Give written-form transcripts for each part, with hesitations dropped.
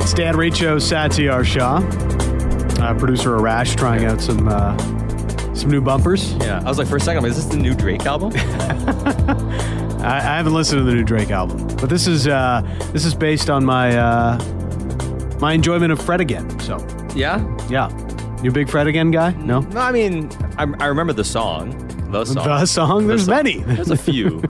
It's Dan Riccio, Satyar Shah, producer Arash, trying out some new bumpers. Yeah, I was like, for a second, is this the new Drake album? I haven't listened to the new Drake album, but this is based on my my enjoyment of Fred Again. So Yeah? you a big Fred Again guy? No, No, I mean, I remember the song. The song. the song. There's many. There's a few.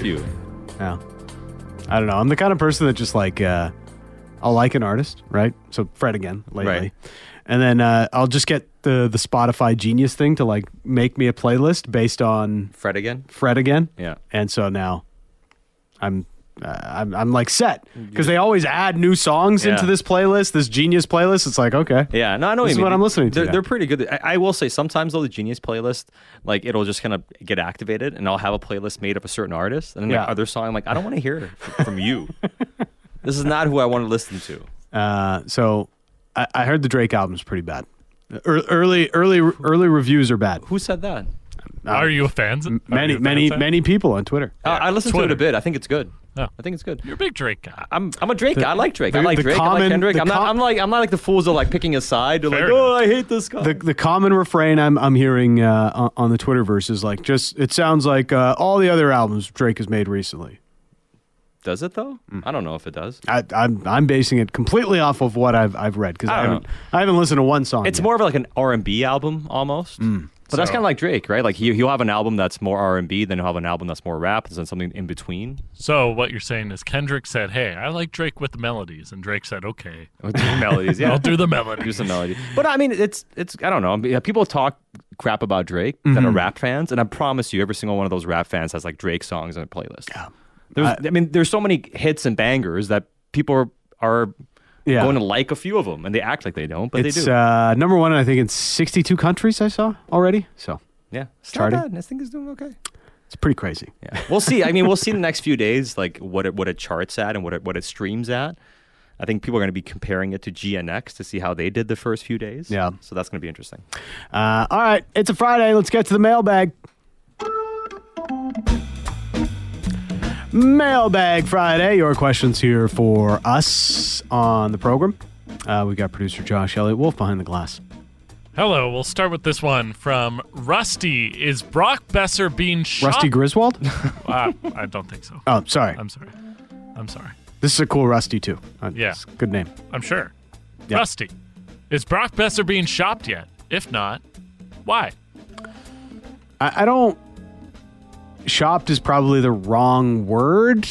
Yeah, I don't know. I'm the kind of person that just like I'll like an artist, right? So Fred Again lately, Right. and then I'll just get the Spotify Genius thing to like make me a playlist based on Fred Again? Fred Again. Yeah. And so now I'm like set because they always add new songs Yeah. into this playlist, this Genius playlist. It's like, okay, Yeah, no, I know This is what you mean. what I'm listening to now. They're pretty good. I will say sometimes though the Genius playlist, like it'll just kind of get activated, and I'll have a playlist made of a certain artist, and then Yeah. like other song, I'm like, I don't want to hear from you. This is not who I want to listen to. so I heard the Drake album's pretty bad. Early reviews are bad. Who said that? Are you a fan? Many people on Twitter. I listened to it Twitter. a bit. I think it's good. Oh. I think it's good. You're a big Drake guy. I'm a Drake guy. I like Drake. I like the Drake. I common- like Kendrick. the I'm not like the fools that are like picking a side. They're like, Fair oh, enough. I hate this guy. The common refrain I'm hearing on the Twitterverse is like, it sounds like all the other albums Drake has made recently. Does it though? I don't know if it does. I'm basing it completely off of what I've read because I don't I haven't listened to one song. It's yet. more of like an R&B album almost. But that's So- kind of like Drake, right? Like he'll have an album that's more R&B, then he'll have an album that's more rap, and then something in between. So what you're saying is Kendrick said, "Hey, I like Drake with the melodies," and Drake said, "Okay, With the melodies, yeah. I'll do the Do melodies." some melody. But I mean, it's I don't know. I mean, people talk crap about Drake that are rap fans, and I promise you, every single one of those rap fans has like Drake songs on their playlist. Yeah. There's so many hits and bangers that people are Yeah. going to like a few of them, and they act like they don't, but It's they do. number one, I think, in 62 countries I saw already. So Yeah, it's charting. not bad. I think it's doing okay. it's pretty crazy. Yeah, we'll see. I mean, we'll see in the next few days, like what it charts at and what it streams at. I think people are going to be comparing it to GNX to see how they did the first few days. Yeah. So that's going to be interesting. All right, it's a Friday. Let's get to the mailbag. Mailbag Friday. Your questions here for us on the program. We got producer Josh Elliott Wolf behind the glass. Hello, we'll start with this one from Rusty. Is Brock Besser being shot? Rusty Griswold? I don't think so. Oh, sorry. I'm sorry. This is a cool Rusty, too. Yeah. It's a good name. I'm sure. Yeah. Rusty, is Brock Besser being shopped yet? If not, why? I don't... Shopped is probably the wrong word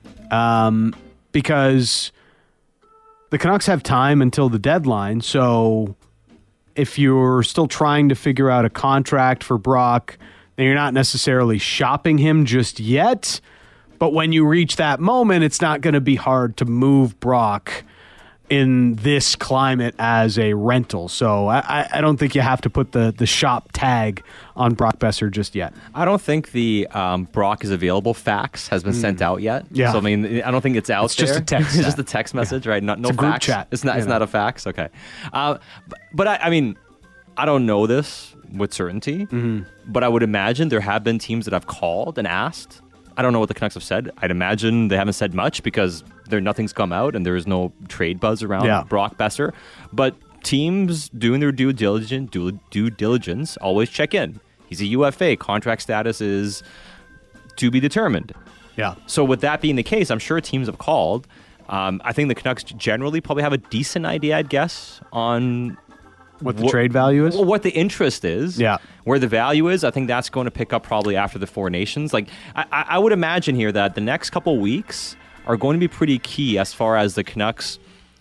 because the Canucks have time until the deadline. So if you're still trying to figure out a contract for Brock, then you're not necessarily shopping him just yet. But when you reach that moment, it's not going to be hard to move Brock in this climate as a rental. So I don't think you have to put the shop tag on Brock Besser just yet. I don't think the Brock is available fax has been sent out yet. Yeah. So I mean, I don't think it's out It's there. just a text It's just chat. a text message, right? No a group fax. chat, It's not. you It's know. not a fax. Okay. But I mean, I don't know this with certainty. But I would imagine there have been teams that have called and asked. I don't know what the Canucks have said. I'd imagine they haven't said much because nothing's come out and there is no trade buzz around Brock Besser. But teams doing their due diligence always check in. He's a UFA. Contract status is to be determined. Yeah. So with that being the case, I'm sure teams have called. I think the Canucks generally probably have a decent idea, I'd guess, on What the trade value is? well, what the interest is, Yeah. where the value is. I think that's going to pick up probably after the Four Nations. Like I would imagine here that the next couple weeks are going to be pretty key as far as the Canucks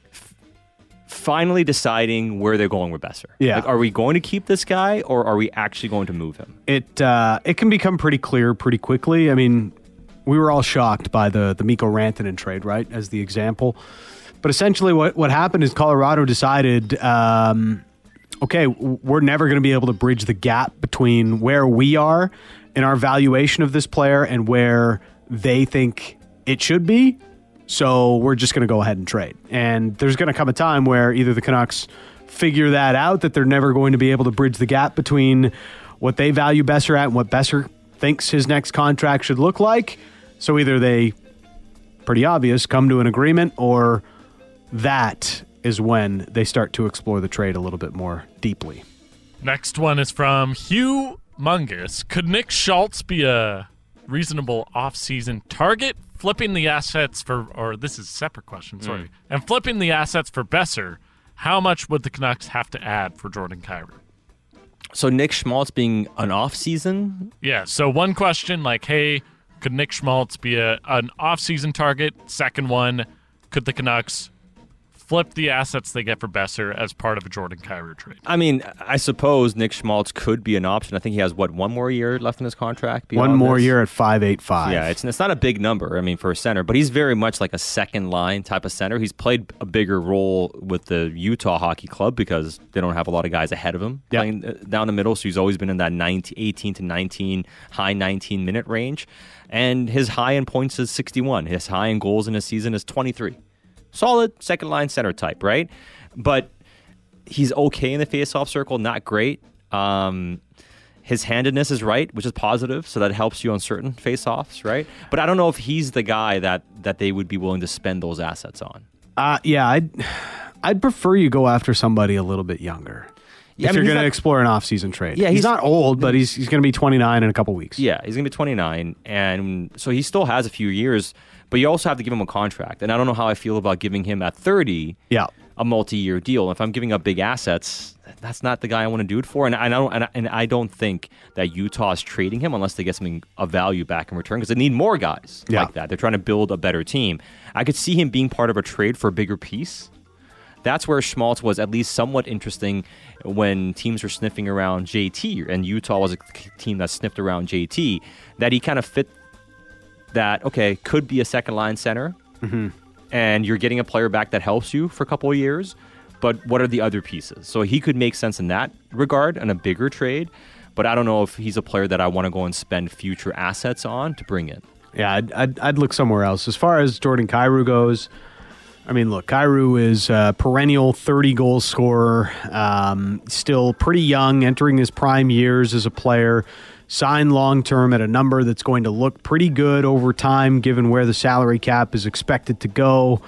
finally deciding where they're going with Besser. Yeah. Like, are we going to keep this guy or are we actually going to move him? It can become pretty clear pretty quickly. I mean, we were all shocked by the Mikko Rantanen trade, right, as the example. But essentially what happened is Colorado decided, okay, we're never going to be able to bridge the gap between where we are in our valuation of this player and where they think it should be. So we're just going to go ahead and trade. And there's going to come a time where either the Canucks figure that out, that they're never going to be able to bridge the gap between what they value Besser at and what Besser thinks his next contract should look like. So either they, pretty obvious, come to an agreement, or that is when they start to explore the trade a little bit more deeply. Next one is from Hugh Mungus. Could Nick Schultz be a reasonable off-season target? Flipping the assets for, or this is a separate question, sorry. And flipping the assets for Besser, how much would the Canucks have to add for Jordan Kyrou? So Nick Schmaltz being an off-season? Yeah, so one question like, hey, could Nick Schmaltz be an off-season target? Second one, could the Canucks flip the assets they get for Besser as part of a Jordan Kyrou trade? I mean, I suppose Nick Schmaltz could be an option. I think he has, one more year left in his contract? One more year at $5.85. Yeah, it's not a big number, I mean, for a center, but he's very much like a second-line type of center. He's played a bigger role with the Utah Hockey Club because they don't have a lot of guys ahead of him playing down the middle, so he's always been in that 18 to 19, high 19-minute range. And his high in points is 61. His high in goals in a season is 23. Solid second-line center type, right? But he's okay in the face-off circle, not great. His handedness is right, which is positive, so that helps you on certain face-offs, right? But I don't know if he's the guy that they would be willing to spend those assets on. Yeah, I'd prefer you go after somebody a little bit younger. If you're going to explore an off-season trade. Yeah, he's not old, but he's going to be 29 in a couple weeks. Yeah, he's going to be 29, and so he still has a few years, but you also have to give him a contract. And I don't know how I feel about giving him at 30 a multi-year deal. If I'm giving up big assets, that's not the guy I want to do it for. And I don't think that Utah is trading him unless they get something of value back in return because they need more guys like that. They're trying to build a better team. I could see him being part of a trade for a bigger piece. That's where Schmaltz was at least somewhat interesting when teams were sniffing around JT, and Utah was a team that sniffed around JT, that he kind of fit that, okay, could be a second-line center, and you're getting a player back that helps you for a couple of years, but what are the other pieces? So he could make sense in that regard and a bigger trade, but I don't know if he's a player that I want to go and spend future assets on to bring in. Yeah, I'd look somewhere else. As far as Jordan Kyrou goes, I mean, look, Kyrou is a perennial 30-goal scorer, still pretty young, entering his prime years as a player, signed long-term at a number that's going to look pretty good over time, given where the salary cap is expected to go.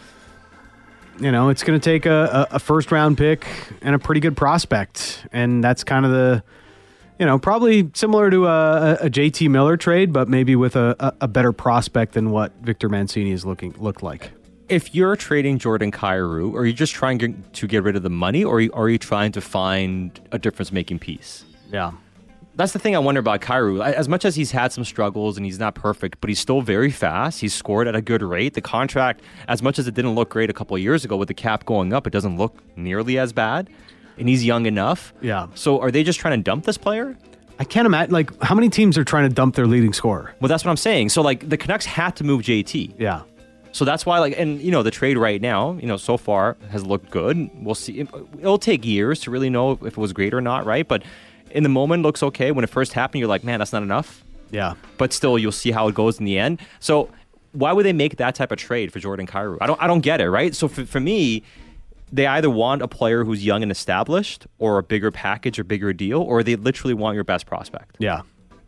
You know, it's going to take a first-round pick and a pretty good prospect, and that's kind of the, you know, probably similar to a JT Miller trade, but maybe with a better prospect than what Victor Mancini is looked like. If you're trading Jordan Kyrou, are you just trying to get rid of the money, or are you trying to find a difference-making piece? Yeah. That's the thing I wonder about Kyrou. As much as he's had some struggles and he's not perfect, but he's still very fast. He's scored at a good rate. The contract, as much as it didn't look great a couple of years ago with the cap going up, it doesn't look nearly as bad. And he's young enough. Yeah. So are they just trying to dump this player? I can't imagine, like, how many teams are trying to dump their leading scorer? Well, that's what I'm saying. So, like, the Canucks had to move JT. Yeah. So that's why, like, and, you know, the trade right now, you know, so far has looked good. We'll see. It'll take years to really know if it was great or not, right? But in the moment, looks okay. When it first happened, you're like, man, that's not enough. Yeah. But still, you'll see how it goes in the end. So why would they make that type of trade for Jordan Kyrou? I don't get it, right? So for me, they either want a player who's young and established, or a bigger package or bigger deal, or they literally want your best prospect. Yeah.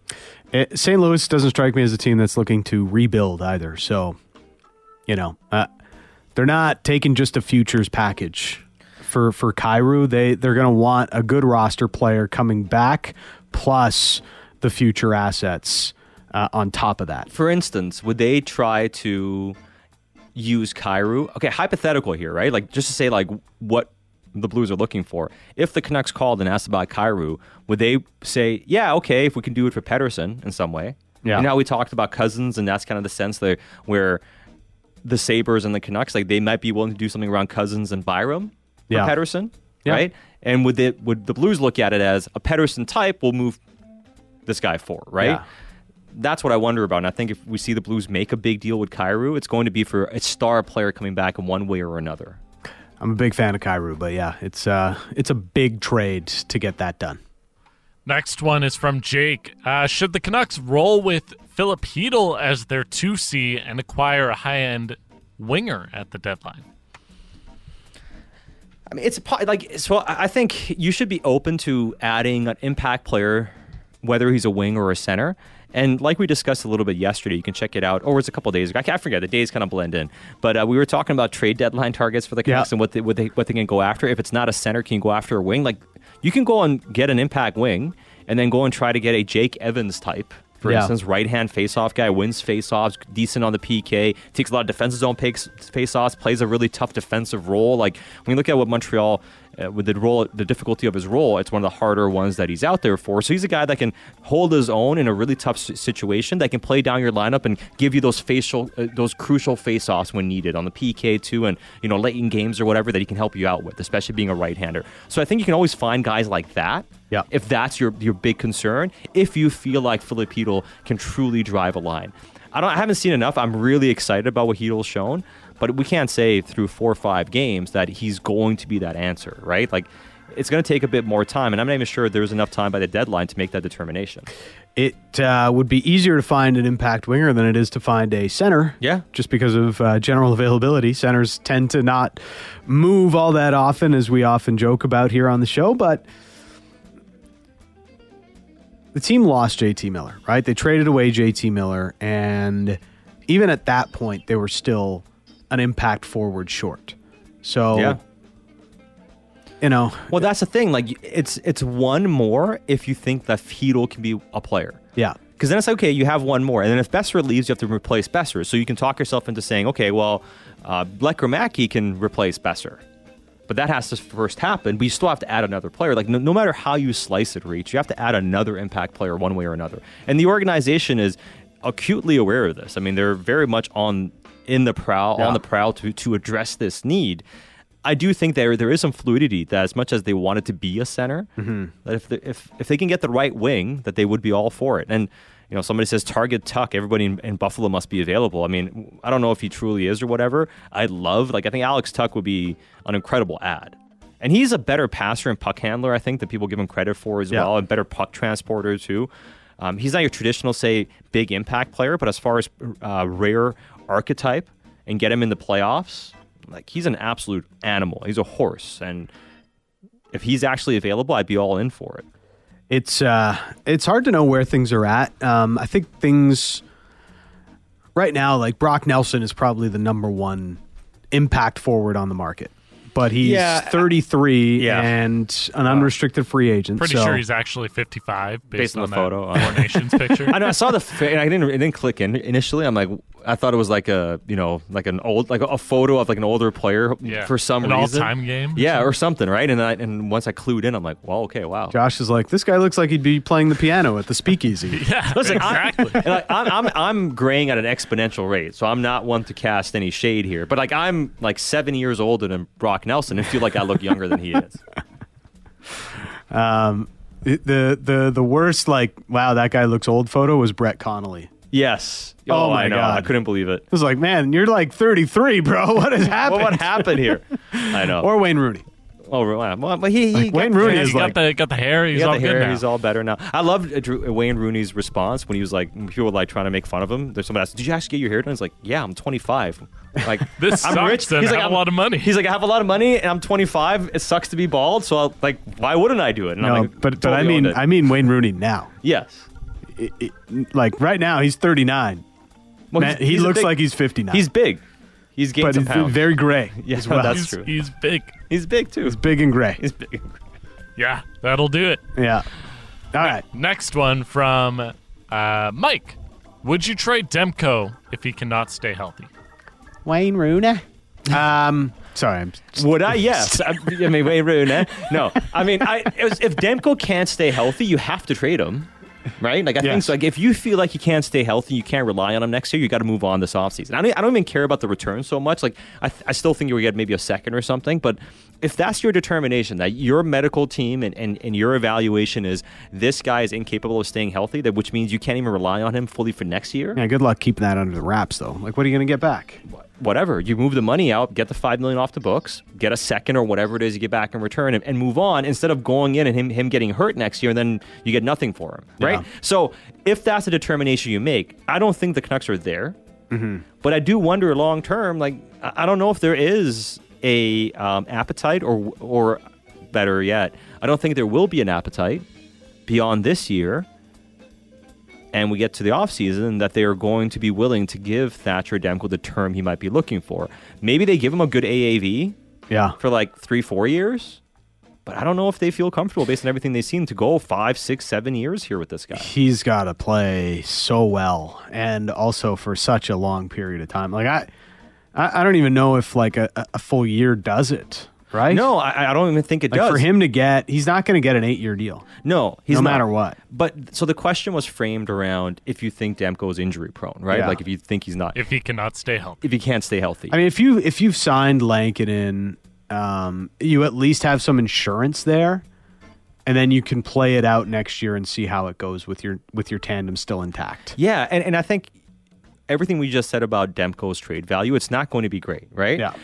St. Louis doesn't strike me as a team that's looking to rebuild either. So, you know, they're not taking just a futures package for Kyrou. They're going to want a good roster player coming back, plus the future assets on top of that. For instance, would they try to use Kyrou? Okay, hypothetical here, right? Like, just to say, like, what the Blues are looking for. If the Canucks called and asked about Kyrou, would they say, yeah, okay, if we can do it for Pettersson in some way? Yeah. You know how we talked about Cousins, and that's kind of the sense there where the Sabres and the Canucks, like, they might be willing to do something around Cousins and Byram for Pettersson, right? And would the Blues look at it as a Pettersson type will move this guy for, right? Yeah. That's what I wonder about. And I think if we see the Blues make a big deal with Kyrou, it's going to be for a star player coming back in one way or another. I'm a big fan of Kyrou, but yeah, it's a big trade to get that done. Next one is from Jake. Should the Canucks roll with Philip Hedl as their 2C and acquire a high-end winger at the deadline? I mean, so I think you should be open to adding an impact player, whether he's a wing or a center. And like we discussed a little bit yesterday, you can check it out. Or it was a couple days ago. I forget. The days kind of blend in. But we were talking about trade deadline targets for the Canucks and what they can go after. If it's not a center, can you go after a wing? Like, you can go and get an impact wing and then go and try to get a Jake Evans type. For instance, right-hand face-off guy, wins face-offs, decent on the PK, takes a lot of defensive zone face-offs, plays a really tough defensive role. Like, when you look at what Montreal, with the difficulty of his role, it's one of the harder ones that he's out there for. So he's a guy that can hold his own in a really tough situation, that can play down your lineup and give you those crucial face-offs when needed on the PK too, and late in games or whatever that he can help you out with, especially being a right-hander. So I think you can always find guys like that. Yeah. If that's your big concern, if you feel like Filipino can truly drive a line. I haven't seen enough. I'm really excited about what Heedle's shown, but we can't say through 4 or 5 games that he's going to be that answer, right? Like, it's going to take a bit more time, and I'm not even sure there's enough time by the deadline to make that determination. It would be easier to find an impact winger than it is to find a center. Yeah. Just because of general availability. Centers tend to not move all that often, as we often joke about here on the show, but the team lost JT Miller, right? They traded away JT Miller, and even at that point, they were still an impact forward short. So, yeah. Well, that's the thing. Like, it's one more if you think that Heedle can be a player. Yeah. Because then it's okay, you have one more. And then if Besser leaves, you have to replace Besser. So you can talk yourself into saying, okay, well, Lekramaki can replace Besser. But that has to first happen. But you still have to add another player. Like, no matter how you slice it, Reach, you have to add another impact player one way or another. And the organization is acutely aware of this. I mean, they're very much on the prowl to address this need. I do think there is some fluidity that, as much as they wanted to be a center, that if they can get the right wing, that they would be all for it. And somebody says target Tuck, everybody in Buffalo must be available. I mean, I don't know if he truly is or whatever. I think Alex Tuck would be an incredible ad. And he's a better passer and puck handler, I think, that people give him credit for as well, and better puck transporter too. He's not your traditional, say, big impact player, but as far as rare archetype and get him in the playoffs, like, he's an absolute animal. He's a horse. And if he's actually available, I'd be all in for it. It's hard to know where things are at. I think things right now, like, Brock Nelson is probably the number one impact forward on the market. But he's 33 and an unrestricted free agent. Pretty sure he's actually 55 based on the photo. Four Nations picture. I know. I saw it didn't click in initially. I'm like, I thought it was like a photo of like an older player for some reason. An all-time game. Or something, right? And once I clued in, I'm like, well, okay, wow. Josh is like, this guy looks like he'd be playing the piano at the Speakeasy. Listen, exactly. I'm graying at an exponential rate, so I'm not one to cast any shade here. But like, I'm like 7 years older than Brock Nelson and feel like I look younger than he is. The worst, like, wow, that guy looks old photo was Brett Connolly. Yes. Oh my God. I couldn't believe it. I was like, man, you're like 33, bro. What has happened? What happened here? I know. Or Wayne Rooney. Oh, well, but he Wayne Rooney is got the hair. He's all good now. He's all better now. I loved Wayne Rooney's response when he was like, people were like trying to make fun of him. There's somebody asked, "Did you actually get your hair done?" He's like, "Yeah, I'm 25." Like, this I'm sucks. rich. He's like, I have a lot of money. He's like, I have a lot of money, and I'm 25. It sucks to be bald, so why wouldn't I do it? And no, I'm like, but I mean Wayne Rooney now. Yes. Like right now, he's 39. Well, Man, he looks like he's 59. He's big. He's gained some pounds. Very gray. Yeah, as well. that's true. He's big. He's big too. He's big and gray. He's big. Yeah, that'll do it. Yeah. All right. Next one from Mike. Would you trade Demko if he cannot stay healthy? Wayne Rooney. Sorry. Would I? Yes. I mean, Wayne Rooney. No. I mean, if Demko can't stay healthy, you have to trade him. Right? Like, I think so. Like, if you feel like you can't stay healthy, you can't rely on him next year, you got to move on this offseason. I don't even care about the return so much. Like, I still think you would get maybe a second or something. But if that's your determination, that your medical team and your evaluation is this guy is incapable of staying healthy, which means you can't even rely on him fully for next year. Yeah, good luck keeping that under the wraps, though. Like, what are you going to get back? Whatever. You move the money out, get the $5 million off the books, get a second or whatever it is you get back in return, and move on instead of going in and him getting hurt next year, and then you get nothing for him, right? Yeah. So if that's a determination you make, I don't think the Canucks are there. Mm-hmm. But I do wonder long term, like, I don't know if there is a appetite or better yet, I don't think there will be an appetite beyond this year. and we get to the offseason, that they are going to be willing to give Thatcher Demko the term he might be looking for. Maybe they give him a good AAV for like 3-4 years, but I don't know if they feel comfortable based on everything they've seen to go 5, 6, 7 years here with this guy. He's got to play so well and also for such a long period of time. Like I don't even know if like a full year does it. Right? No, I don't even think it does. For him to get, he's not going to get an 8-year deal. No, he's no not. matter what. But so the question was framed around if you think Demko is injury prone, right? Yeah. Like if you think he's not, If he cannot stay healthy. if he can't stay healthy. I mean, if you've signed Lankinen, you at least have some insurance there, and then you can play it out next year and see how it goes with your tandem still intact. Yeah, and I think everything we just said about Demko's trade value, it's not going to be great, right? Yeah.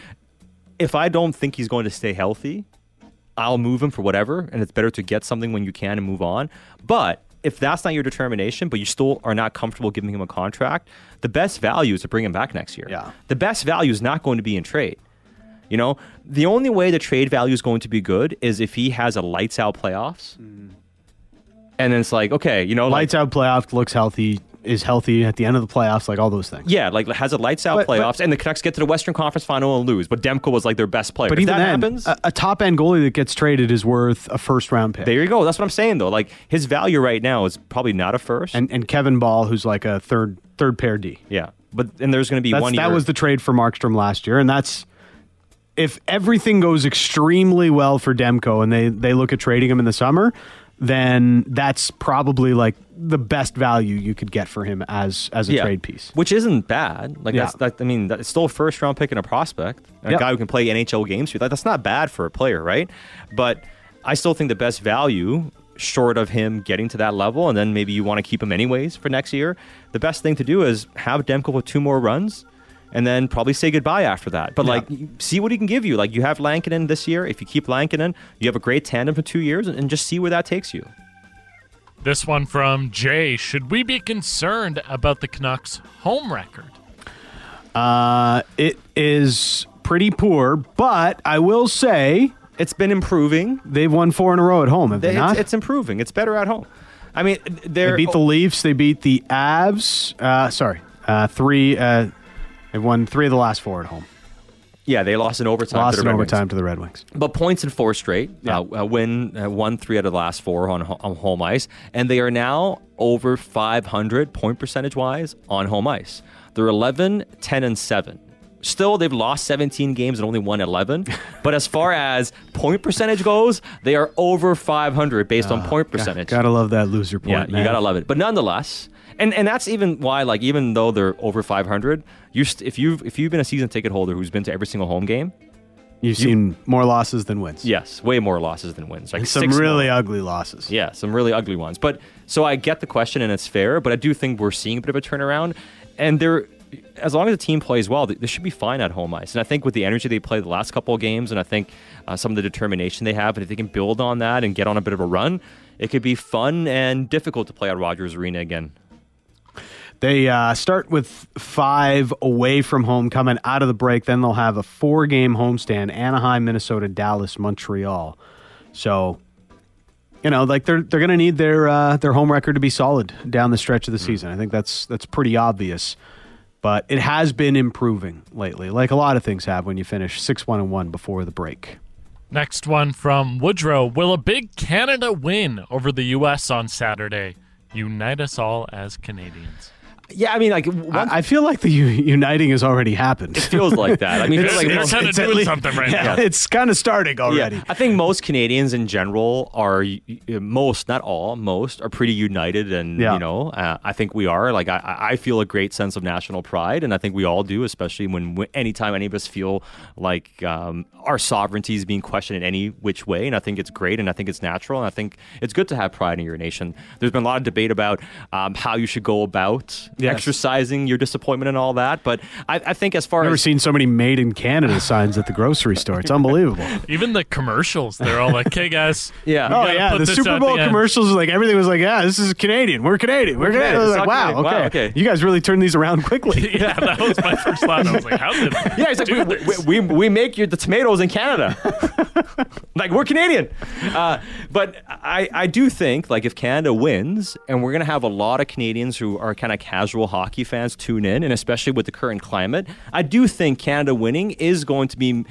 If I don't think he's going to stay healthy, I'll move him for whatever, and it's better to get something when you can and move on. But if that's not your determination, but you still are not comfortable giving him a contract, the best value is to bring him back next year. Yeah. The best value is not going to be in trade. You know, the only way the trade value is going to be good is if he has a lights out playoffs. And then it's like, okay, you know, Lights out playoff, looks healthy, is healthy at the end of the playoffs, like all those things. yeah, like has a lights out playoffs, and the Canucks get to the Western Conference Final and lose, but Demko was like their best player. But if even that then, happens, a top end goalie that gets traded is worth a first round pick. there you go. That's what I'm saying, though. Like his value right now is probably not a first. And Kevin Ball, who's like a third pair D. Yeah, and there's going to be 1 year. That was the trade for Markstrom last year, and that's if everything goes extremely well for Demko and they look at trading him in the summer, then that's probably like the best value you could get for him as a trade piece. Which isn't bad. Like Yeah. it's still a first round pick and a prospect, and Yep. a guy who can play NHL games for you. That's not bad for a player, right? But I still think the best value, short of him getting to that level, and then maybe you want to keep him anyways for next year, the best thing to do is have Demko with 2 more runs, and then probably say goodbye after that. But like, see what he can give you. Like you have Lankinen this year. If you keep Lankinen, you have a great tandem for 2 years, and just see where that takes you. This one from Jay. Should we be concerned about the Canucks' home record? It is pretty poor, but I will say It's been improving. they've won 4 in a row at home, have they not? It's improving. It's better at home. I mean, They beat the Leafs. They beat the Avs. 3. They've won 3 of the last 4 at home. Yeah, they lost in overtime. Lost to in the Red Wings. overtime to the Red Wings. But points in 4 straight. Yeah. Win 1-3 out of the last 4 on home ice, and they are now over 500 point percentage wise on home ice. They're 11, 10, and 7. Still, they've lost 17 games and only won 11. But as far as point percentage goes, they are over 500 based on point percentage. Gotta love that loser point. Yeah, man. you gotta love it. But nonetheless, and that's even why, like, even though they're over 500, if you've been a season ticket holder who's been to every single home game, You've seen more losses than wins. yes, way more losses than wins. Like And some 6 really more. ugly losses. Yeah, some really ugly ones. But so I get the question and it's fair, but I do think we're seeing a bit of a turnaround. And as long as the team plays well, they should be fine at home ice. And I think with the energy they played the last couple of games, and I think some of the determination they have, and if they can build on that and get on a bit of a run, it could be fun and difficult to play at Rogers Arena again. They start with 5 away from home coming out of the break. Then they'll have a 4-game homestand: Anaheim, Minnesota, Dallas, Montreal. So, like they're going to need their home record to be solid down the stretch of the season. I think that's pretty obvious. But it has been improving lately, like a lot of things have when you finish 6-1-1 before the break. Next Next one from Woodrow. Will a big Canada win over the U.S. on Saturday unite us all as Canadians? Yeah, I mean, like, I feel like the uniting has already happened. it feels like that. I mean, it feels like They're most, kind of it's at doing least- something right Yeah, now. it's kind of starting already. I think most Canadians in general are not all, most are pretty united, and Yeah. I think we are. Like I feel a great sense of national pride, and I think we all do, especially when anytime any of us feel like our sovereignty is being questioned in any which way. And I think it's great, and I think it's natural, and I think it's good to have pride in your nation. There's been a lot of debate about how you should go about exercising your disappointment and all that, but I think as far I've never as seen so many "Made in Canada" signs at the grocery store. It's unbelievable. Even the commercials, they're all like, "Hey guys, Yeah. we Oh gotta yeah, put the this Super at Bowl the end." commercials was like everything was like, yeah, this is Canadian. We're Canadian. We're Canadian. I was like, Canadian. wow, Wow, okay. okay. You guys really turned these around quickly. Yeah, that was my first thought. I was like, "How did?" yeah, it's do like this? we make the tomatoes in Canada. Like, we're Canadian. But I do think, like, if Canada wins, and we're going to have a lot of Canadians who are kind of casual hockey fans tune in, and especially with the current climate, I do think Canada winning is going to be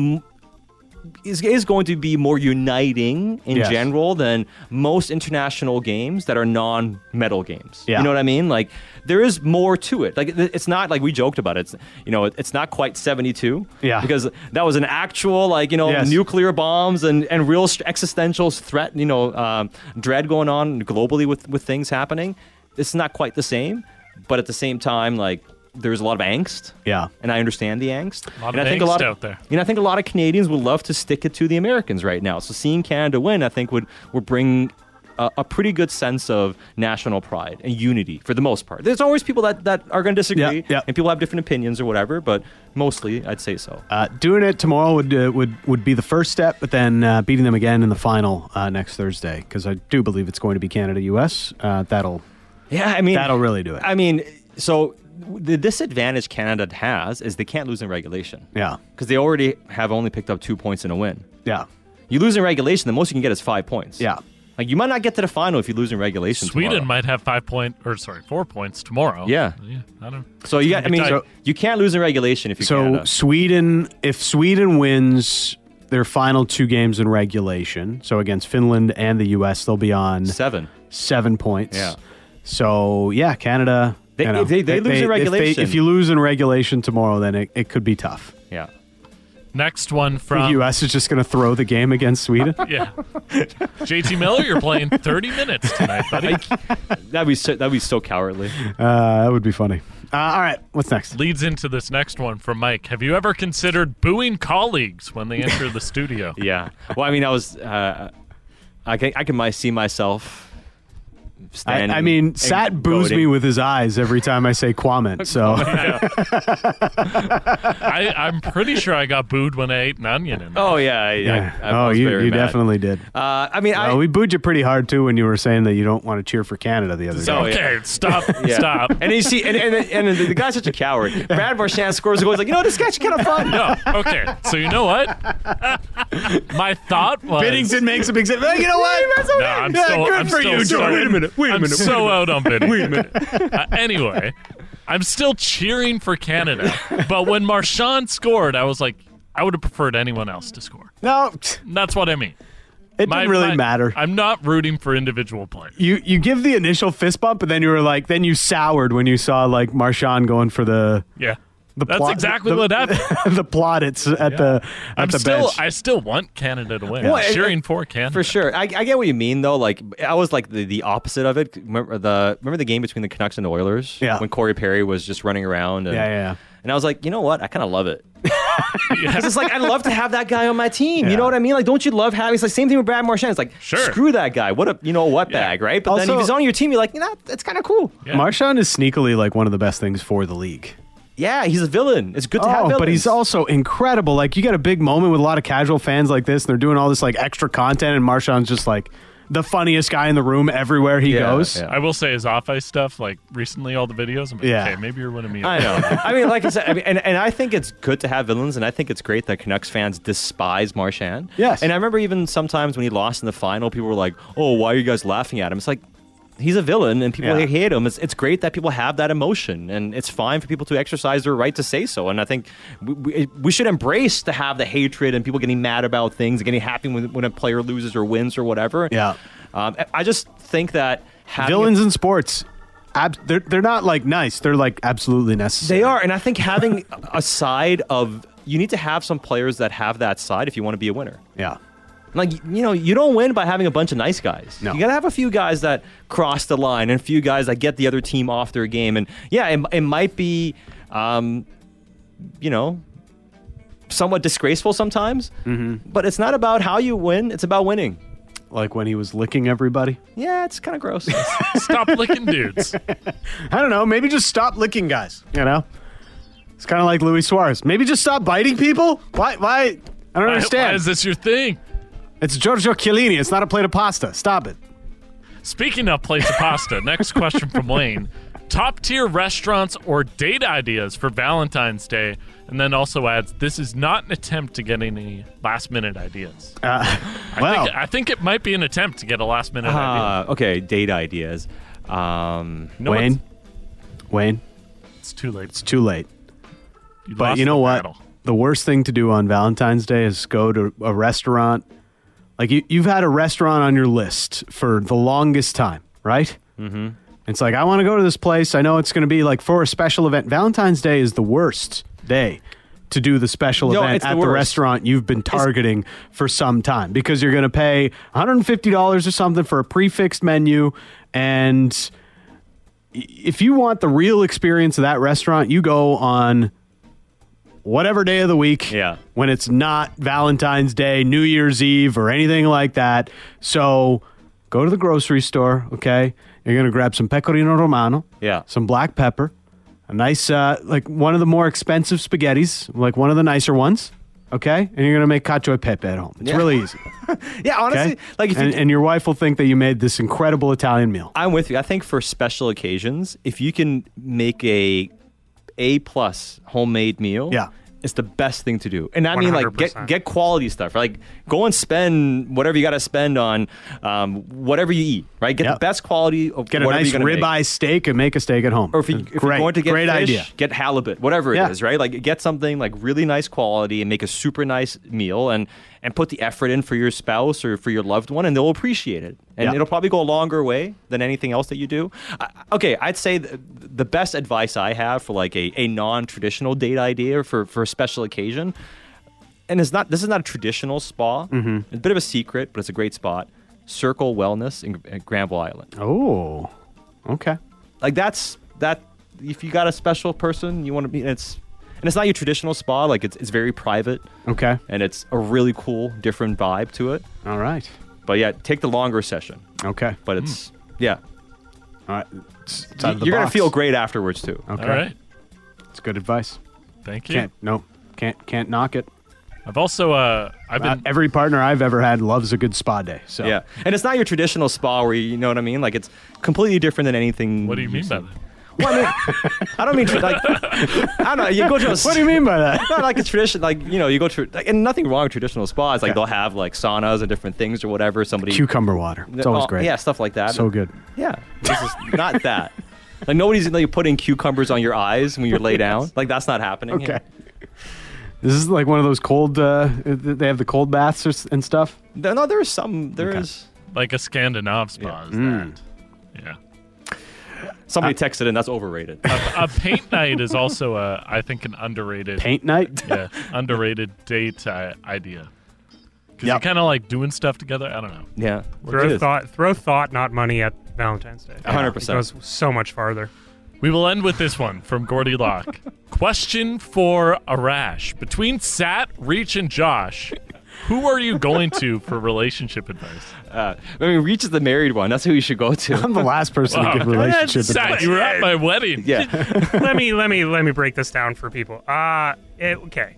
is going to be more uniting in Yes. general than most international games that are non-medal games. Yeah. You know what I mean? Like, there is more to it. Like, it's not like we joked about it. It's not quite 72. Yeah. Because that was an actual, like, Yes. nuclear bombs and real existential threat, dread going on globally with things happening. It's not quite the same, but at the same time, like, there's a lot of angst. Yeah. And I understand the angst. A lot and of I think angst out there. I think a lot of Canadians would love to stick it to the Americans right now. So seeing Canada win, I think would bring a pretty good sense of national pride and unity for the most part. There's always people that are going to disagree, Yeah. and people have different opinions or whatever, but mostly I'd say so. Doing it tomorrow would be the first step, but then beating them again in the final next Thursday, because I do believe it's going to be Canada-US. That'll really do it. I mean, so the disadvantage Canada has is they can't lose in regulation. Yeah. Because they already have only picked up 2 points in a win. Yeah. You lose in regulation, the most you can get is 5 points. Yeah. Like, you might not get to the final if you lose in regulation. Sweden tomorrow. might have 4 points tomorrow. Yeah. I don't. So So- you can't lose in regulation if you So Canada. if Sweden wins their final 2 games in regulation, so against Finland and the US, they'll be on 7 points. Yeah. So yeah, Canada. If they lose in regulation. If you lose in regulation tomorrow, then it could be tough. Yeah. Next one The from US is just going to throw the game against Sweden. yeah. JT Miller, you're playing 30 minutes tonight, buddy. That'd be so cowardly. That would be funny. All right, what's next? Leads into this next one from Mike. Have you ever considered booing colleagues when they enter the studio? Yeah. Well, I mean, I can see myself standing. I mean, and Sat boos goading. me with his eyes every time I say Kwame. So I'm pretty sure I got booed when I ate an onion. In there. Oh yeah. I was very you mad. definitely did. I mean, We booed you pretty hard too when you were saying that you don't want to cheer for Canada the other day. So- Okay, stop. Yeah. Stop. And you see, and the guy's such a coward. Brad Marchand scores a goal. He's like, this guy's kind of fun. No. Okay. So you know what? My thought was Biddington makes a big statement. You know what? No, I'm still sorry. Wait a minute. I'm so out on bidding. Wait a minute. Anyway, I'm still cheering for Canada. But when Marchand scored, I was like, I would have preferred anyone else to score. No, That's what I mean. it didn't really matter. I'm not rooting for individual players. You give the initial fist bump, but then you were like, then you soured when you saw like Marchand going for the Yeah. the That's plot, exactly what happened. the plaudits at the bench. I still want Canada to win. Well, I'm cheering for Canada. For sure. I get what you mean, though. Like, I was like the opposite of it. Remember the game between the Canucks and the Oilers? Yeah. When Corey Perry was just running around. And, Yeah. And I was like, you know what? I kind of love it. Because it's like, I'd love to have that guy on my teteam. You know what I mean? Like, don't you love having? It's like same thing with Brad Marchand. It's like, Sure. screw that guy. What a bag, right? But then Also- if he's on your team, you're like, it's kind of cool. Yeah. Marchand is sneakily like one of the best things for the league. Yeah, he's a villain. It's good to have villains. But he's also incredible. Like, you got a big moment with a lot of casual fans like this, and they're doing all this like extra content, and Marchand's just like the funniest guy in the room everywhere he goes. yeah. I will say his off-ice stuff, like recently all the videos, I'm like, Yeah. okay, maybe you're winning me. I know. I mean, like I said, and I think it's good to have villains, and I think it's great that Canucks fans despise Marchand. Yes. And I remember even sometimes when he lost in the final, people were like, "Oh, why are you guys laughing at him?" It's like, he's a villain, and people Yeah. hate him. It's great that people have that emotion, and it's fine for people to exercise their right to say so. And I think we should embrace to have the hatred and people getting mad about things and getting happy when a player loses or wins or whatever. Yeah. I just think that having Villains in sports, they're not like nice. They're like absolutely necessary. They are, and I think having a side of you need to have some players that have that side if you want to be a winner. Yeah. Like, you don't win by having a bunch of nice guys. No. You got to have a few guys that cross the line and a few guys that get the other team off their game. And yeah, it might be, somewhat disgraceful sometimes, but it's not about how you win. It's about winning. Like when he was licking everybody. Yeah, it's kind of gross. Stop licking dudes. I don't know. Maybe just stop licking guys. You know, it's kind of like Luis Suarez. Maybe just stop biting people. Why? I don't understand. Why is this your thing? It's Giorgio Chiellini. It's not a plate of pasta. Stop it. Speaking of plates of pasta, next question from Wayne. Top tier restaurants or date ideas for Valentine's Day. And then also adds, this is not an attempt to get any last minute ideas. I think it might be an attempt to get a last minute idea. Okay, date ideas. Wayne, It's too late. it's too late. You But lost you know the what? battle. The worst thing to do on Valentine's Day is go to a restaurant. Like you've had a restaurant on your list for the longest time, right? Mm-hmm. It's like, I want to go to this place. I know it's going to be like for a special event. Valentine's Day is the worst day to do the special event it's at the the worst. restaurant you've been targeting for some time, because you're going to pay $150 or something for a prefixed menu. And if you want the real experience of that restaurant, you go on whatever day of the week when it's not Valentine's Day, New Year's Eve, or anything like that. So go to the grocery store, okay? You're going to grab some pecorino romano, some black pepper, a nice, like one of the more expensive spaghettis, like one of the nicer ones, okay? And you're going to make cacio e pepe at home. It's really easy. Honestly, Okay? like if and your wife will think that you made this incredible Italian meal. I'm with you. I think for special occasions, if you can make A+ homemade meal, it's the best thing to do. And I mean, like, 100%. get quality stuff. Like, go and spend whatever you got to spend on whatever you eat, right? Get the best quality of Get a whatever nice you're gonna make. ribeye steak and make a steak at home. Or if you're going to get great fish, idea. get halibut, whatever it is, right? Like, get something like really nice quality and make a super nice meal and put the effort in for your spouse or for your loved one, and they'll appreciate it. And it'll probably go a longer way than anything else that you do. Okay, I'd say the best advice I have for like a non-traditional date idea for a special occasion, and this is not a traditional spa. It's a bit of a secret, but it's a great spot. Circle Wellness in Granville Island. Oh, okay. Like that. If you got a special person you want to be, and it's not your traditional spa. Like it's very private. Okay. And it's a really cool, different vibe to it. All right. But yeah, take the longer session. Okay. But it's All right. It's out of the you're gonna box. feel great afterwards too. Okay. All right. It's good advice. Thank you. Can't knock it. I've also I've been Every partner I've ever had loves a good spa day. So Yeah, and it's not your traditional spa where you know what I mean. Like it's completely different than anything. What do you mean you've by seen. that? Well, I mean, I don't mean like I don't know. You go to a What do you mean by that? Not like a tradition, like you go to, like, and nothing wrong with traditional spas. Like they'll have like saunas and different things or whatever. Somebody Cucumber water. It's always great. Yeah, stuff like that. So good. Yeah, this is not that. Like nobody's like putting cucumbers on your eyes when you're lay down. Like that's not happening. Okay. This is like one of those cold. They have the cold baths and stuff. No, there is some. There is. Like a Scandinav spa is that. Yeah. Somebody texted in that's overrated. A paint night is also I think an underrated Paint night. underrated date idea. Because Yep. you kind of like doing stuff together. I don't know. Yeah. Throw thought, not money at Valentine's Day. 100%. It goes so much farther. We will end with this one from Gordy Locke. Question for Arash. Between Sat, Reach, and Josh, who are you going to for relationship advice? I mean, Reach is the married one. That's who you should go to. I'm the last person to give relationship Sat, advice. you were at my wedding. Yeah. let me break this down for people. Okay.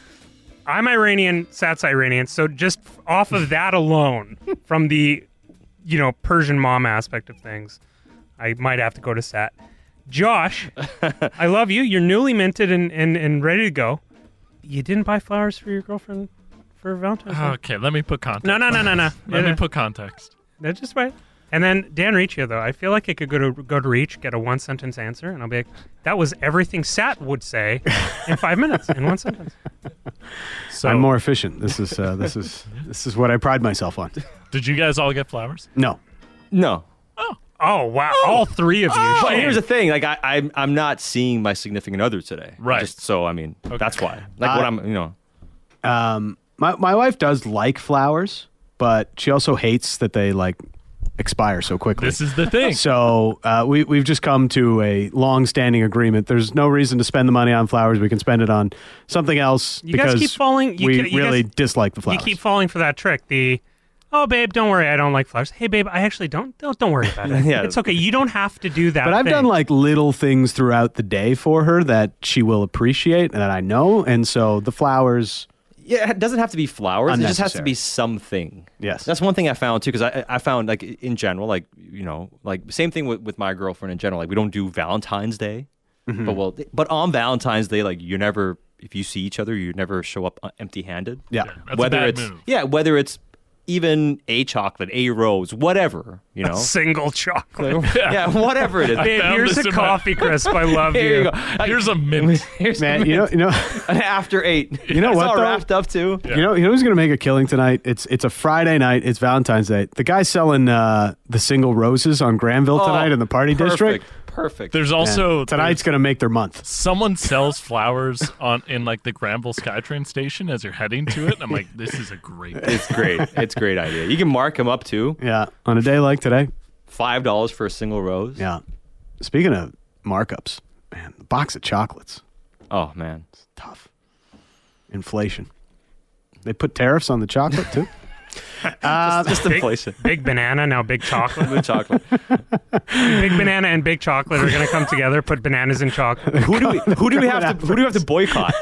I'm Iranian, Sat's Iranian, so just off of that alone, from the Persian mom aspect of things, I might have to go to Sat. Josh, I love you. You're newly minted and ready to go. You didn't buy flowers for your girlfriend for Valentine's Day? Okay, let me put context. No. Let me put context. That's just right. And then Dan Riccio, though, I feel like I could go to Reach, get a one-sentence answer, and I'll be like, that was everything Sat would say in 5 minutes, in one sentence. So, I'm more efficient. This is what I pride myself on. did you guys all get flowers? No. No. Oh, wow. All three of you. But Shame. here's the thing: like I'm not seeing my significant other today. Right. Just so I mean, that's why. Like what I'm, My wife does like flowers, but she also hates that they like expire so quickly. This is the thing. So we've just come to a long-standing agreement. There's no reason to spend the money on flowers. We can spend it on something else You guys because keep falling- you we ca- you really guys- dislike the You flowers. keep falling for that trick. Oh, babe, don't worry. I don't like flowers. Hey, babe, I actually don't worry about it. Yeah. It's okay. You don't have to do that. But I've thing. done like little things throughout the day for her that she will appreciate and that I know. And so the flowers Yeah, it doesn't have to be flowers. It just has to Unnecessary. be something. Yes. That's one thing I found too, because I found like in general, like, you know, like same thing with my girlfriend in general. Like we don't do Valentine's Day, but on Valentine's Day, like you never, if you see each other, you never show up empty-handed. Yeah. That's a bad move. whether it's even a chocolate, a rose, whatever, you know. Single chocolate. Yeah, whatever it is. Babe, found here's this a in my- coffee crisp. I love Here you. you go. Here's a mint. Here's Man, you know, after 8. You know It's what, all though? wrapped up too. Yeah. you know who's going to make a killing tonight? It's a Friday night. It's Valentine's Day. The guy selling the single roses on Granville tonight in the party district. Perfect. There's Man, also tonight's going to make their month. someone sells flowers in like the Granville SkyTrain station as you're heading to it. And I'm like, this is a great. It's great. It's a great idea. You can mark them up too. Yeah, on a day like today. $5 for a single rose. Yeah. Speaking of markups, man, the box of chocolates, Oh man. tough. Inflation. They put tariffs on the chocolate too. Just inflation. Big banana, now big chocolate. With chocolate. Big banana and big chocolate are going to come together, put bananas in chocolate. Who do we have to boycott?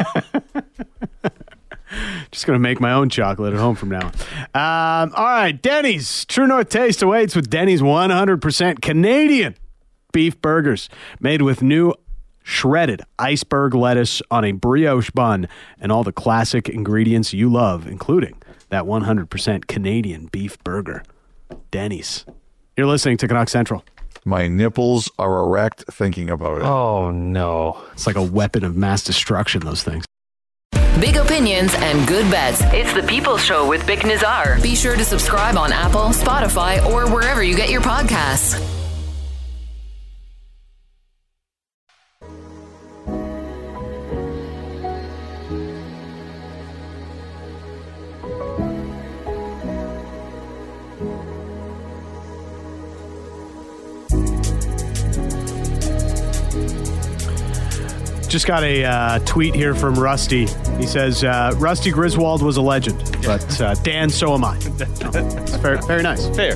Just going to make my own chocolate at home from now on. All right, Denny's True North Taste awaits with Denny's 100% Canadian beef burgers made with new shredded iceberg lettuce on a brioche bun and all the classic ingredients you love, including that 100% Canadian beef burger. Denny's. You're listening to Canuck Central. My nipples are erect thinking about it. Oh no. It's like a weapon of mass destruction, those things. Big opinions and good bets. It's the People's Show with Bick Nazar. Be sure to subscribe on Apple, Spotify, or wherever you get your podcasts. Just got a tweet here from Rusty. He says, Rusty Griswold was a legend, but Dan, so am I. It's very nice. Fair.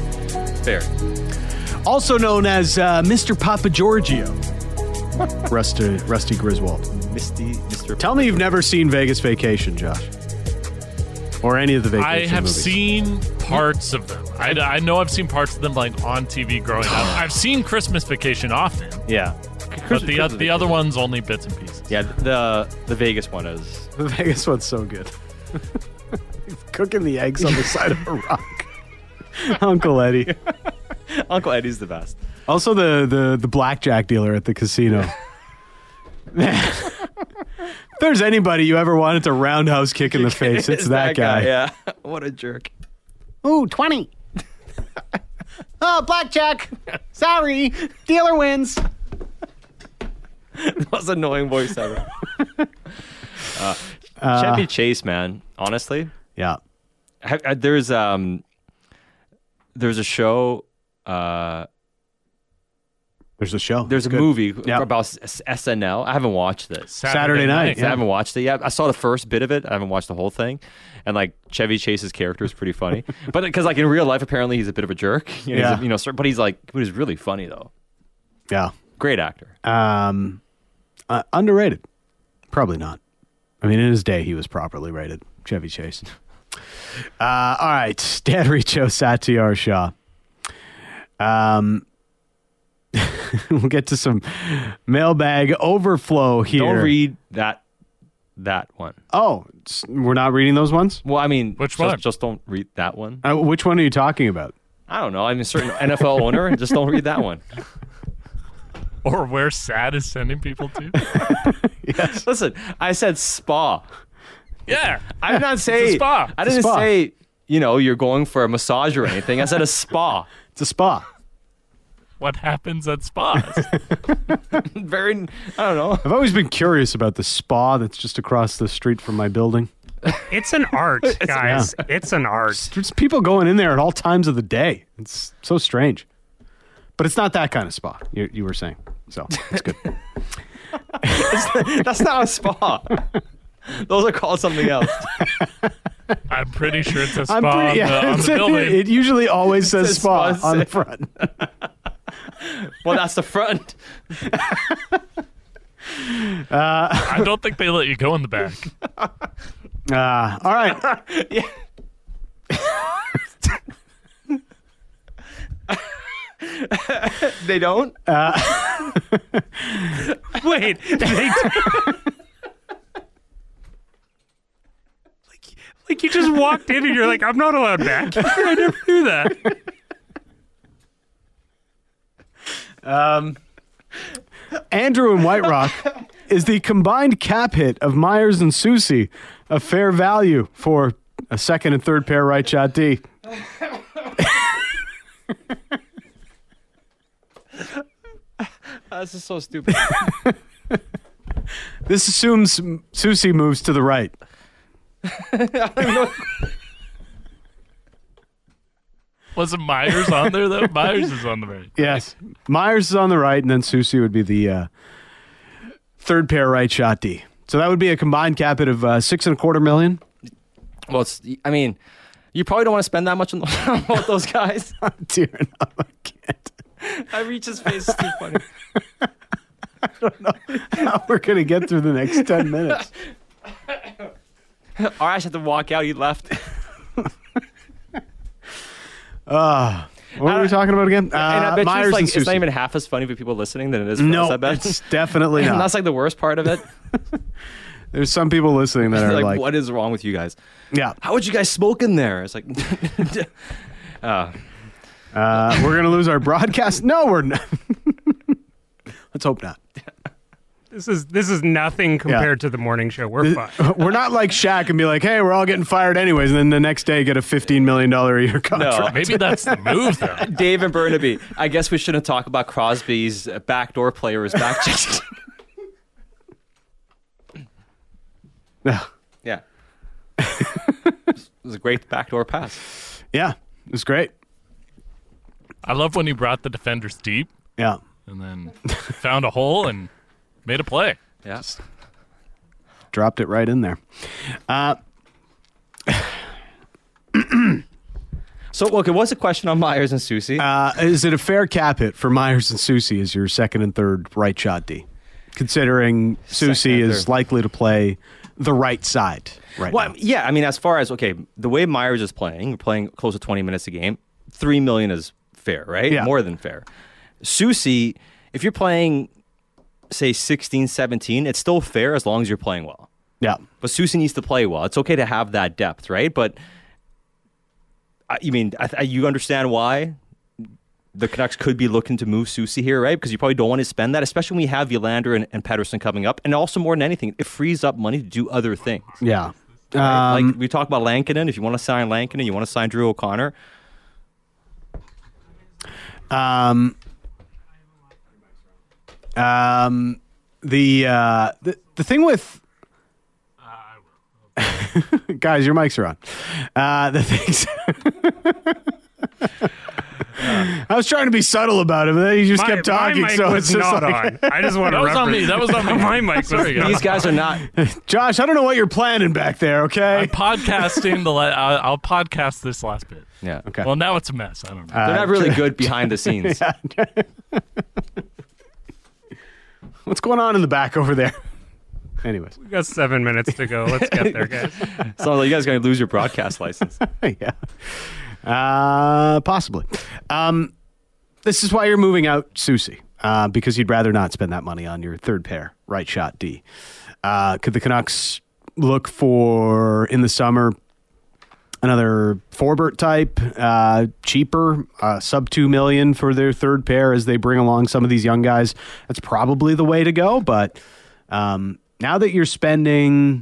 Also known as Mr. Papa Giorgio. Rusty Griswold. Mr. Tell me you've never seen Vegas Vacation, Josh. Or any of the Vacation I have movies. seen parts of them. I know I've seen parts of them like on TV growing up. I've seen Christmas Vacation often, Yeah. but the other ones only bits and pieces. Yeah, the Vegas one is The Vegas one's so good. He's cooking the eggs on the side of a rock. Uncle Eddie. Uncle Eddie's the best. Also the blackjack dealer at the casino. Man, if there's anybody you ever wanted to roundhouse kick in the face, it's that guy. Yeah. What a jerk. Ooh, 20. Oh, blackjack. Sorry. Dealer wins. The most annoying voice ever. Chevy Chase, man. Honestly, Yeah. there's a show. There's a show. There's a Good. movie Yeah. about SNL. I haven't watched it. Saturday night, I haven't watched it yet. I saw the first bit of it. I haven't watched the whole thing. And like Chevy Chase's character is pretty funny, but because like in real life, apparently he's a bit of a jerk. You know, Yeah. but he's really funny though. Yeah. Great actor. Underrated. Probably not. I mean, in his day, he was properly rated. Chevy Chase. All right. Dan Riccio, Satyar Shah. We'll get to some mailbag overflow here. Don't read that one. Oh, we're not reading those ones? Well, I mean, Which one? Just don't read that one. Which one are you talking about? I don't know. I'm a certain NFL owner, and just don't read that one. Or where Sad is sending people to. Yes. Listen, I said spa. Yeah, I did not say spa. I didn't spa. say you're going for a massage or anything. I said a spa. It's a spa. what happens at spas? Very. I don't know. I've always been curious about the spa that's just across the street from my building. It's an art, guys. It's an art. There's people going in there at all times of the day. It's so strange. But it's not that kind of spa, you were saying. So, it's good. That's not a spa. Those are called something else. I'm pretty sure it's a spa I'm pretty, on the it's- building. it usually always says says spa spa, on the front. Well, that's the front. I don't think they let you go in the back. All right. They don't? Wait, like you just walked in and you're like, I'm not allowed back. I never knew that. Andrew and White Rock, is the combined cap hit of Myers and Soucy a fair value for a second and third pair right shot D? This is so stupid. This assumes Soucy moves to the right. Wasn't Myers on there, though? Myers is on the right. Yes. Myers is on the right, and then Soucy would be the third pair right shot D. So that would be a combined cap hit of $6.25 million. Well, I mean, you probably don't want to spend that much on both those guys. Dear, no, I can't. I reach his face. It's too funny. How we're going to get through the next 10 minutes. Arash had to walk out. He left. What were we talking about again? And I bet Myers you and it's not Soucy. even half as funny for people listening than it is for us, No, I bet. it's definitely And not. that's like the worst part of it. There's some people listening that are like, like, what is wrong with you guys? yeah, How would you guys smoke in there? It's like, we're going to lose our broadcast. No, we're not. Let's hope not. This is nothing compared to the morning show. We're fine. We're not like Shaq and be like, hey, we're all getting fired anyways, and then the next day get a $15 million a year contract. Maybe that's the move, though. Dave and Burnaby. I guess we shouldn't talk about Crosby's backdoor player is back check. Yeah. Yeah. It was a great backdoor pass. Yeah, it was great. I love when he brought the defenders deep Yeah. and then found a hole and made a play. Yeah. Dropped it right in there. So, okay, what's the question on Myers and Soucy? Is it a fair cap hit for Myers and Soucy as your second and third right shot D? Considering Soucy and is third. likely to play the right side right Well, now. yeah, I mean, as far as, okay, the way Myers is playing, we're playing close to 20 minutes a game, $3 million is fair, right? Yeah. More than fair. Soucy, if you're playing, say, 16, 17, it's still fair as long as you're playing well. Yeah. But Soucy needs to play well. It's okay to have that depth, right? But, you understand why the Canucks could be looking to move Soucy here, right? Because you probably don't want to spend that, especially when we have Ylander and Pettersson coming up. And also, more than anything, it frees up money to do other things. Yeah. Right? Like we talk about Lankinen. If you want to sign Lankinen, you want to sign Drew O'Connor. The thing with guys, your mics are on. The things. I was trying to be subtle about it, but then you just kept talking. My mic so was it's just not like, on. I just want to That was on me. That was on me. My mic was Sorry, not These guys are not. Josh, I don't know what you're planning back there. Okay. I'm podcasting I'll podcast this last bit. Yeah. Okay. Well, now it's a mess. I don't know. They're not really good behind the scenes. What's going on in the back over there? Anyways, We got 7 minutes to go. Let's get there, guys. So you guys are going to lose your broadcast license. yeah. Possibly. This is why you're moving out Soucy, because you'd rather not spend that money on your third pair right shot D. Could the Canucks look for, in the summer, another Forbert type, cheaper, sub $2 million for their third pair as they bring along some of these young guys? That's probably the way to go. But now that you're spending,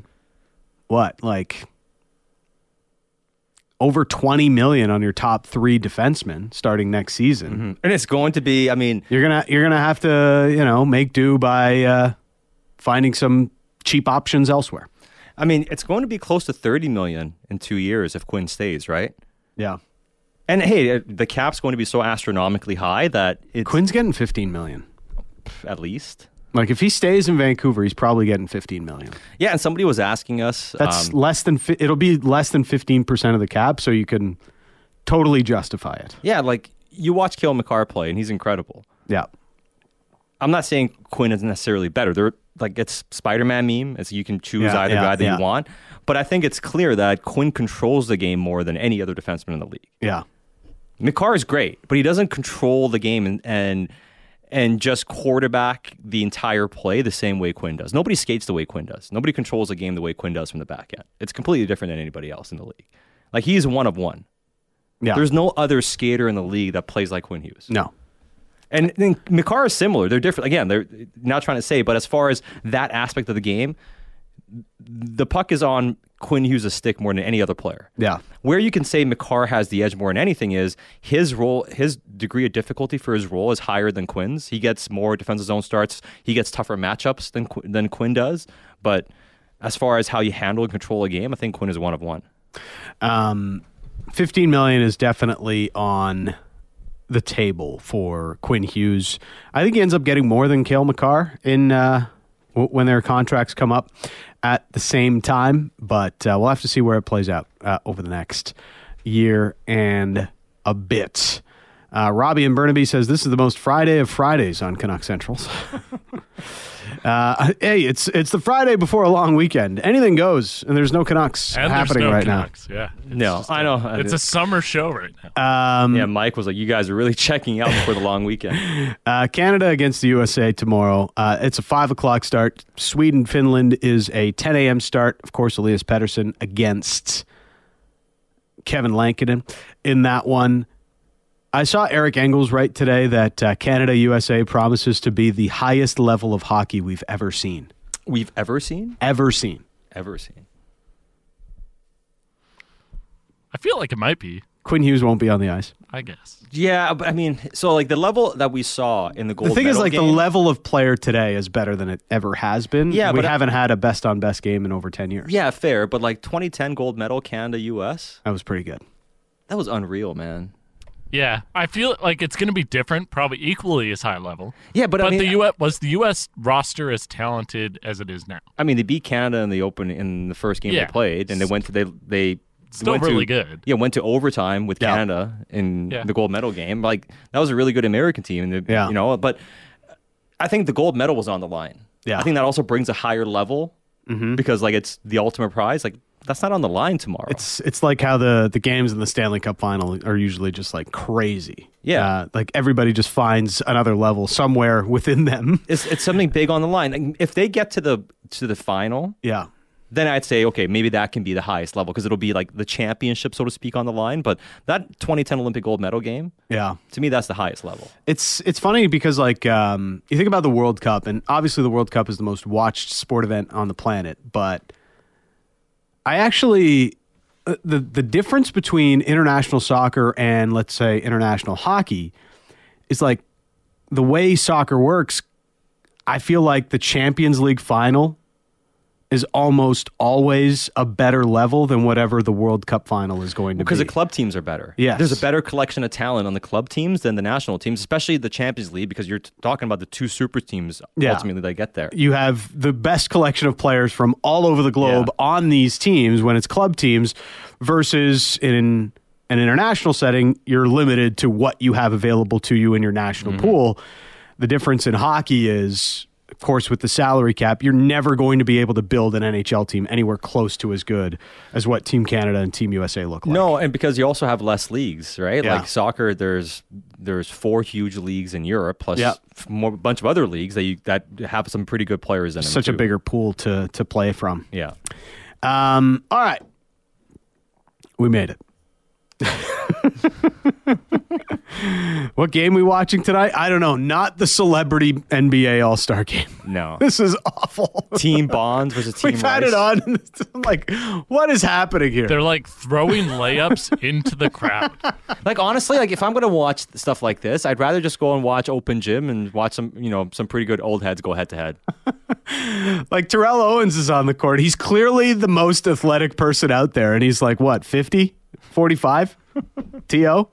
over $20 million on your top three defensemen starting next season, And it's going to be, you're gonna have to make do by finding some cheap options elsewhere. it's going to be close to $30 million in 2 years if Quinn stays, right? Yeah, And hey, the cap's going to be so astronomically high that it's Quinn's getting $15 million. at least. Like if he stays in Vancouver, he's probably getting $15 million. Yeah, and somebody was asking us. That's less than. It'll be less than 15% of the cap, so you can totally justify it. Yeah, like you watch Cale Makar play, and he's incredible. Yeah, I'm not saying Quinn is necessarily better. like it's Spider-Man meme, as you can choose Yeah, either yeah, guy that yeah. you want. But I think it's clear that Quinn controls the game more than any other defenseman in the league. Yeah. Makar is great, but he doesn't control the game and just quarterback the entire play the same way Quinn does. Nobody skates the way Quinn does. Nobody controls the game the way Quinn does from the back end. It's completely different than anybody else in the league. Like, he's one of one. Yeah. There's no other skater in the league that plays like Quinn Hughes. No. And then Makar is similar. They're different. Again, they're not trying to say, but as far as that aspect of the game, the puck is on Quinn Hughes' stick more than any other player. Yeah. Where you can say Makar has the edge more than anything is his role, his degree of difficulty for his role is higher than Quinn's. He gets more defensive zone starts. He gets tougher matchups than Quinn does. But as far as how you handle and control a game, I think Quinn is one of one. 15 million is definitely on the table for Quinn Hughes. I think he ends up getting more than Cale Makar in when their contracts come up at the same time, but we'll have to see where it plays out over the next year and a bit. Robbie in Burnaby says this is the most Friday of Fridays on Canuck Centrals. Hey, it's the Friday before a long weekend. Anything goes, and there's no Canucks And happening there's no right Canucks. Yeah. No, I know. It's a summer show right now. now. Yeah, Mike was like, you guys are really checking out before the long weekend. Canada against the USA tomorrow. It's a 5 o'clock start. Sweden, Finland is a 10 a.m. start. Of course, Elias Pettersson against Kevin Lankinen in that one. I saw Eric Engels write today that Canada-USA promises to be the highest level of hockey we've ever seen. We've ever seen? Ever seen. Ever seen. I feel like it might be, Quinn Hughes won't be on the ice. I guess. Yeah, but I mean, so like the level that we saw in the gold The thing is, medal like, the game- level of player today is better than it ever has been. Yeah, we but haven't had a best-on-best game in over 10 years. Yeah, fair, but like 2010 gold medal Canada-US, That was pretty good. that was unreal, man. Yeah, I feel like it's going to be different, probably equally as high level. Yeah, but I mean, the U.S. roster as talented as it is now? I mean, they beat Canada in the first game Yeah. they played, and they went to they Still went really to, good. Yeah, went to overtime with Yeah. Canada in Yeah. the gold medal game. Like, that was a really good American team, and Yeah. you know. But I think the gold medal was on the line. Yeah. I think that also brings a higher level because like it's the ultimate prize. Like, that's not on the line tomorrow. It's like how the games in the Stanley Cup final are usually just like crazy. Yeah. Like everybody just finds another level somewhere within them. it's something big on the line. Like, if they get to the final, Yeah. then I'd say, okay, maybe that can be the highest level because it'll be like the championship, so to speak, on the line. But that 2010 Olympic gold medal game, Yeah. to me, that's the highest level. It's funny because like you think about the World Cup, and obviously the World Cup is the most watched sport event on the planet, but I actually the difference between international soccer and, let's say, international hockey is like the way soccer works. I feel like the Champions League final is almost always a better level than whatever the World Cup final is going to be. Because the club teams are better. Yes. There's a better collection of talent on the club teams than the national teams, especially the Champions League, because you're talking about the two super teams Yeah. ultimately that get there. You have the best collection of players from all over the globe on these teams when it's club teams versus in an international setting, you're limited to what you have available to you in your national pool. The difference in hockey is, of course, with the salary cap, you're never going to be able to build an NHL team anywhere close to as good as what Team Canada and Team USA look like. No, and because you also have less leagues, right? Yeah. Like soccer, there's 4 huge leagues in Europe, plus Yeah. a bunch of other leagues that have some pretty good players in them. Such a too. bigger pool to play from. Yeah. All right. We made it. What game we watching tonight? I don't know. Not the celebrity NBA All-Star game. No. This is awful. Team Bonds versus Team We've had Rice. it on. And I'm like, what is happening here? They're like throwing layups into the crowd. Like, honestly, like if I'm gonna watch stuff like this, I'd rather just go and watch Open Gym and watch some pretty good old heads go head to head. Like Terrell Owens is on the court. He's clearly the most athletic person out there. And he's like, what, 50? 45? T.O.?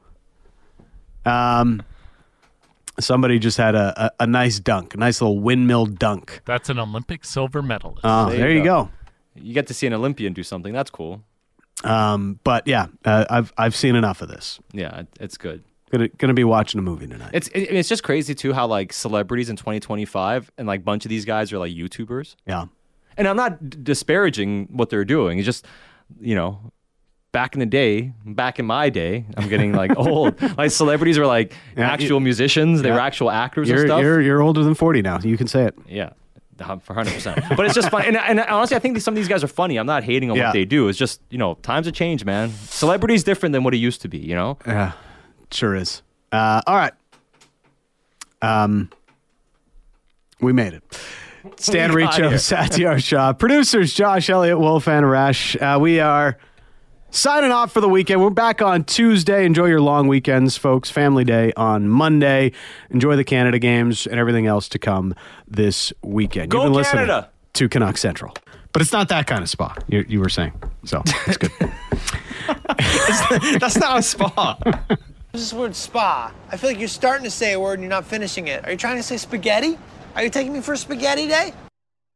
Somebody just had a nice dunk, a nice little windmill dunk. That's an Olympic silver medalist. Oh, there you go. You get to see an Olympian do something. That's cool. But yeah, I've seen enough of this. Yeah, it's good. Gonna be watching a movie tonight. It's just crazy too how like celebrities in 2025 and like a bunch of these guys are like YouTubers. Yeah. And I'm not disparaging what they're doing. It's just, back in the day, back in my day, I'm getting like old. Like celebrities were like actual musicians. They were actual actors and stuff. You're older than 40 now. You can say it. Yeah. For 100%. But it's just fun. And honestly, I think some of these guys are funny. I'm not hating on what they do. It's just, times have changed, man. Celebrity's different than what it used to be, Yeah, sure is. All right. We made it. Stan Riccio, Satyar Shah, producers Josh, Elliott, Wolf, and Arash. We are signing off for the weekend. We're back on Tuesday. Enjoy your long weekends, folks. Family Day on Monday. Enjoy the Canada games and everything else to come this weekend. Go You've been Canada! listening to Canuck Central. But it's not that kind of spa, you were saying. So, it's good. That's not a spa. This word spa. I feel like you're starting to say a word and you're not finishing it. Are you trying to say spaghetti? Are you taking me for a spaghetti day?